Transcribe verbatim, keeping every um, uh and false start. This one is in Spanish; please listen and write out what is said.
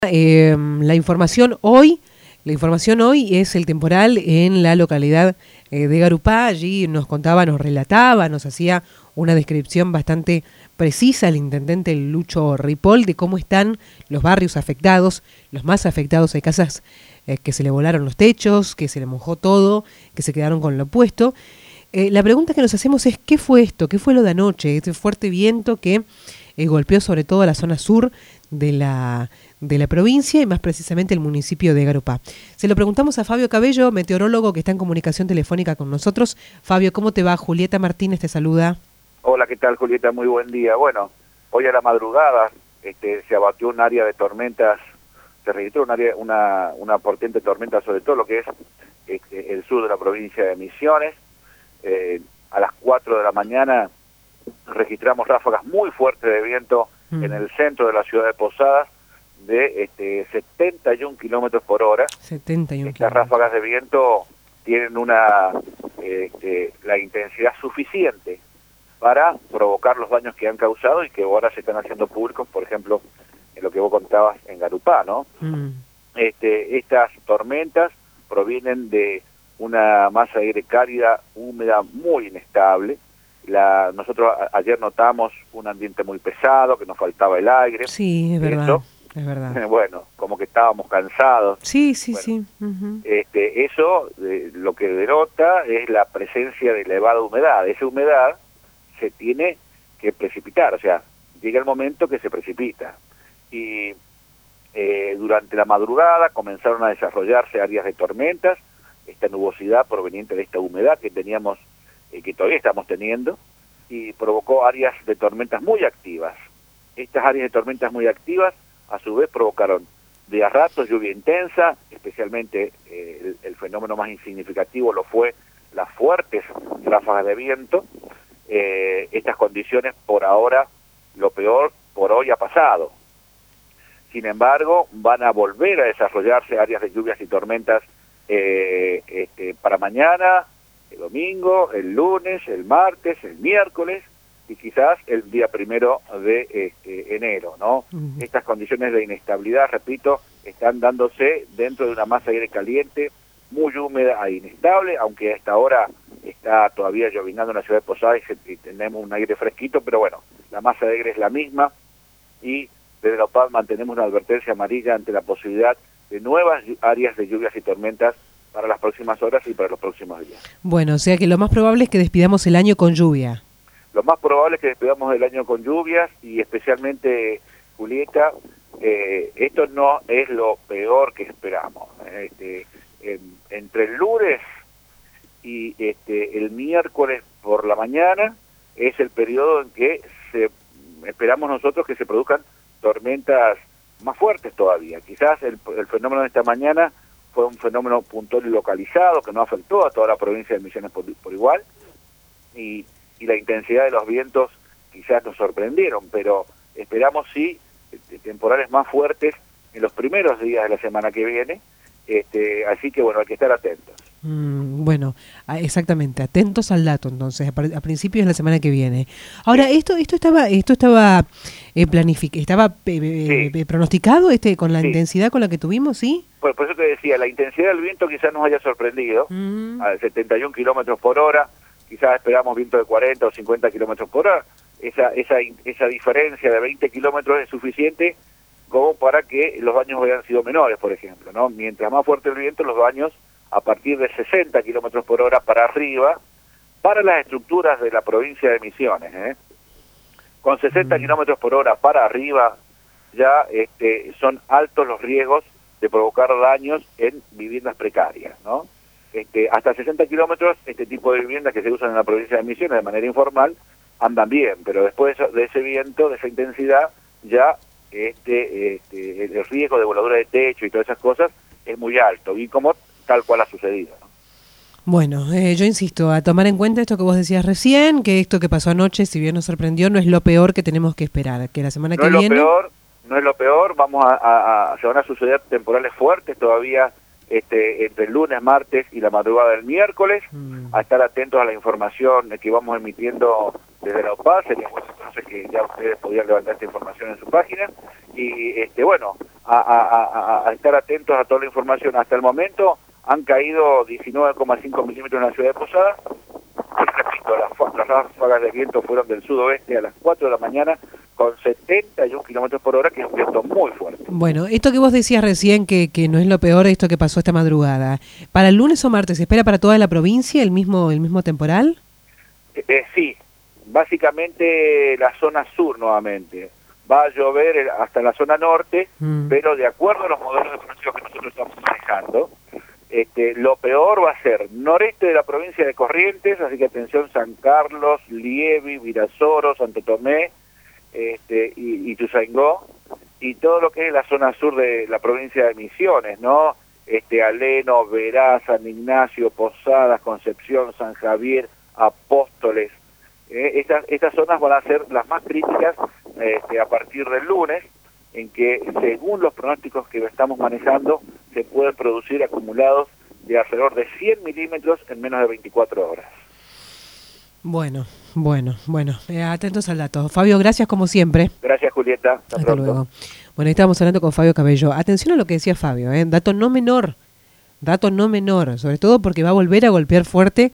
Eh, la información hoy, la información hoy es el temporal en la localidad eh, de Garupá. Allí nos contaba, nos relataba, nos hacía una descripción bastante precisa el intendente Lucho Ripoll de cómo están los barrios afectados, los más afectados. Hay casas eh, que se le volaron los techos, que se le mojó todo, que se quedaron con lo puesto. Eh, la pregunta que nos hacemos es, ¿qué fue esto? ¿Qué fue lo de anoche? Este fuerte viento que eh, golpeó sobre todo la zona sur de la, de la provincia y más precisamente el municipio de Garupá. Se lo preguntamos a Fabio Cabello, meteorólogo que está en comunicación telefónica con nosotros. Fabio, ¿cómo te va? Julieta Martínez te saluda. Hola, ¿qué tal, Julieta? Muy buen día. Bueno, hoy a la madrugada este, se abatió un área de tormentas, se registró un área, una, una potente tormenta sobre todo lo que es este, el sur de la provincia de Misiones. Eh, a las cuatro de la mañana registramos ráfagas muy fuertes de viento mm. en el centro de la ciudad de Posadas de este, setenta y un kilómetros por hora. setenta y un Estas ráfagas de viento tienen una este, la intensidad suficiente para provocar los daños que han causado y que ahora se están haciendo públicos, por ejemplo, en lo que vos contabas en Garupá, ¿no? Mm. Este, estas tormentas provienen de una masa de aire cálida, húmeda, muy inestable. La, nosotros a, ayer notamos un ambiente muy pesado, que nos faltaba el aire. Sí, es verdad, eso, es verdad. Bueno, como que estábamos cansados. Sí, sí, bueno, sí. Uh-huh. este, eso eh, lo que denota es la presencia de elevada humedad. Esa humedad se tiene que precipitar, o sea, llega el momento que se precipita. Y eh, durante la madrugada comenzaron a desarrollarse áreas de tormentas, esta nubosidad proveniente de esta humedad que teníamos, eh, que todavía estamos teniendo, y provocó áreas de tormentas muy activas. Estas áreas de tormentas muy activas, a su vez, provocaron de a ratos lluvia intensa, especialmente eh, el, el fenómeno más insignificativo lo fue las fuertes ráfagas de viento. Eh, estas condiciones, por ahora, lo peor por hoy ha pasado. Sin embargo, van a volver a desarrollarse áreas de lluvias y tormentas Eh, este, para mañana, el domingo, el lunes, el martes, el miércoles y quizás el día primero de este, enero, ¿no? Uh-huh. Estas condiciones de inestabilidad, repito, están dándose dentro de una masa de aire caliente muy húmeda e inestable, aunque a esta hora está todavía llovinando en la ciudad de Posadas y, y tenemos un aire fresquito, pero bueno, la masa de aire es la misma y desde la O P A D mantenemos una advertencia amarilla ante la posibilidad de nuevas áreas de lluvias y tormentas para las próximas horas y para los próximos días. Bueno, o sea que lo más probable es que despidamos el año con lluvia. Lo más probable es que despidamos el año con lluvias y especialmente, Julieta, eh, esto no es lo peor que esperamos. Este, en, entre el lunes y este, el miércoles por la mañana es el periodo en que se, esperamos nosotros que se produzcan tormentas más fuertes todavía. Quizás el, el fenómeno de esta mañana fue un fenómeno puntual y localizado que no afectó a toda la provincia de Misiones por, por igual y, y la intensidad de los vientos quizás nos sorprendieron, pero esperamos sí temporales más fuertes en los primeros días de la semana que viene, este, así que bueno, hay que estar atentos. Mm, bueno, exactamente, atentos al dato entonces, a, a principios de la semana que viene. Ahora, sí. esto esto estaba esto estaba eh, planific estaba eh, sí. eh, pronosticado este con la sí. intensidad con la que tuvimos, ¿sí? Bueno, por eso te decía, la intensidad del viento quizás nos haya sorprendido, mm. a setenta y un kilómetros por hora, quizás esperamos viento de cuarenta o cincuenta kilómetros por hora, esa, esa, esa diferencia de veinte kilómetros es suficiente como para que los daños hayan sido menores, por ejemplo, ¿no? Mientras más fuerte el viento, los daños a partir de sesenta kilómetros por hora para arriba, para las estructuras de la provincia de Misiones, ¿eh? Con sesenta mm. kilómetros por hora para arriba, ya este, son altos los riesgos de provocar daños en viviendas precarias, ¿no? Este, hasta sesenta kilómetros, este tipo de viviendas que se usan en la provincia de Misiones de manera informal, andan bien, pero después de ese viento, de esa intensidad, ya este, este, el riesgo de voladura de techo y todas esas cosas es muy alto, y como tal cual ha sucedido, ¿no? Bueno, eh, yo insisto, a tomar en cuenta esto que vos decías recién, que esto que pasó anoche, si bien nos sorprendió, no es lo peor que tenemos que esperar, que la semana no que es viene... Lo peor, no es lo peor, vamos a, a, a, se van a suceder temporales fuertes todavía este, entre el lunes, martes y la madrugada del miércoles, Mm. a estar atentos a la información que vamos emitiendo desde la O P A. Sería bueno entonces que ya ustedes podían levantar esta información en su página, y este bueno, a, a, a, a estar atentos a toda la información. Hasta el momento han caído diecinueve coma cinco milímetros en la ciudad de Posadas. Y repito, las, las ráfagas de viento fueron del sudoeste a las cuatro de la mañana con setenta y un kilómetros por hora, que es un viento muy fuerte. Bueno, esto que vos decías recién, que, que no es lo peor esto que pasó esta madrugada, ¿para el lunes o martes se espera para toda la provincia el mismo, el mismo temporal? Eh, eh, sí, básicamente la zona sur nuevamente. Va a llover hasta la zona norte, mm. pero de acuerdo a los modelos de pronóstico que nosotros estamos manejando, este, lo peor va a ser noreste de la provincia de Corrientes, así que atención, San Carlos, Lievi, Virasoro, Santo Tomé, este, y, y Ituzaingó, y todo lo que es la zona sur de la provincia de Misiones, ¿no? Este, Aleno, Verá, San Ignacio, Posadas, Concepción, San Javier, Apóstoles. Eh, estas, estas zonas van a ser las más críticas este, a partir del lunes, en que según los pronósticos que estamos manejando se pueden producir acumulados de alrededor de cien milímetros en menos de veinticuatro horas. Bueno, bueno, bueno, eh, atentos al dato. Fabio, gracias como siempre. Gracias, Julieta. Hasta, Hasta pronto. luego. Bueno, ahí estábamos hablando con Fabio Cabello. Atención a lo que decía Fabio, ¿eh? Dato no menor, dato no menor, sobre todo porque va a volver a golpear fuerte